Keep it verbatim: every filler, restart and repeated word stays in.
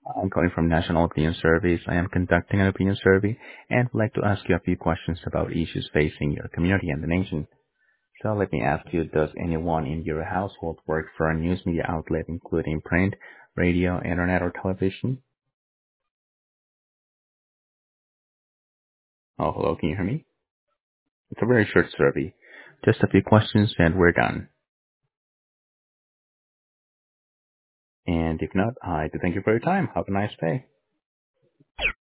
I'm calling from National Opinion Surveys. I am conducting an opinion survey and would like to ask you a few questions about issues facing your community and the nation. So let me ask you, does anyone in your household work for a news media outlet, including print, radio, internet, or television? Oh, hello, can you hear me? It's a very short survey. Just a few questions and we're done. And if not, I do thank you for your time. Have a nice day.